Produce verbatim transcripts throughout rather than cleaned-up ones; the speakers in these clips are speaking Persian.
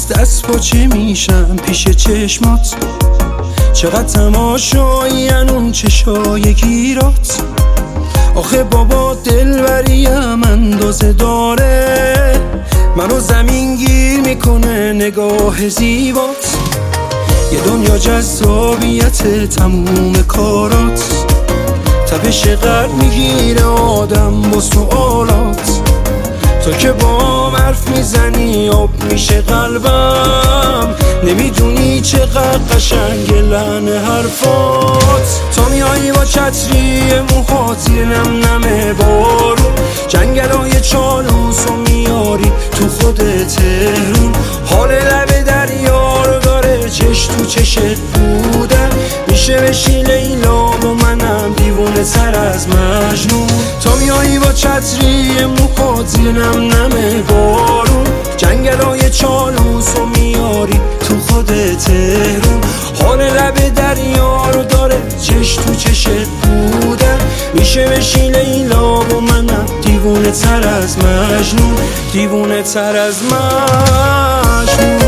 دست پاچه میشم پیش چشمات، چقدر تماشایی اون چشای گیرات. آخه بابا دلبریم اندازه داره، منو زمین گیر میکنه نگاه زیبات. یه دنیا جذابیت تموم کارات، تپش قلب میگیره آدم با سوالات. تو که با حرف میزنی آب میشه قلبم، نمیدونی چقدر قشنگ لحن حرفات. تا میایی با چتری موهات نم نم بارون، جنگلای چالوسو میاری تو خود تهرون. حال لب دریا رو داره چش تو چشت بودن، میشه بشی لیلا و منم دیوونه سر از مجنون. تا میایی با چتری موهات نم نم بارون، جنگلای چالوسو میاری تو خود تهرون. حال لب دریا رو داره چش تو چشت بودن، میشه بشی لیلا و منم دیوونه تر از مجنون، دیوونه تر از مجنون.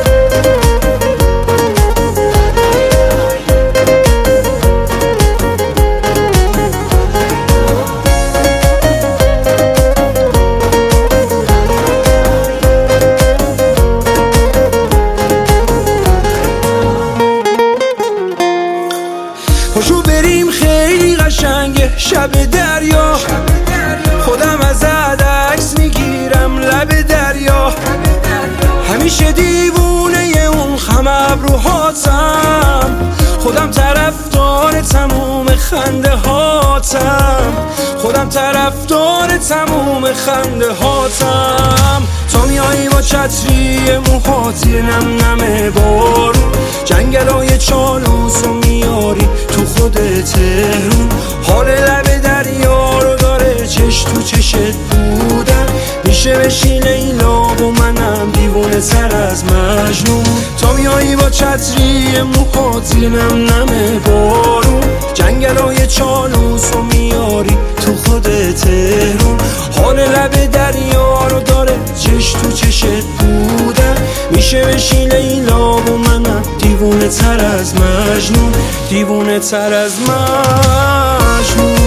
پاشو بریم خیلی قشنگه شب دریا، خودم ازت عکس میگیرم لب دریا. همیشه دیوونه اون خم ابروهاتم، خودم طرفدار تموم خنده هاتم، خودم طرفدار تموم خنده هاتم. تا میایی با چتری موهات نم نم بارون، جنگلای چالوسو میاری تو خود تهرون. حال لب دریا رو داره چش تو چشت بودن، میشه بشی لیلا و منم دیوونه سر از مجنون. تا میایی با چتری موهات نم نم بارون، جنگلای چالوسو میاری تو خود تهرون. حال لب دریا رو داره چش تو چشت بودن، میشه بشی لیلا و منم دیوونه تر از مجنون، دیوونه تر از مجنون.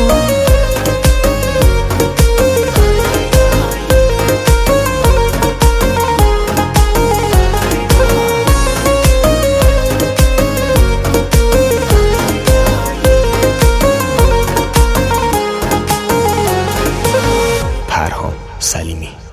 پرهام سلیمی.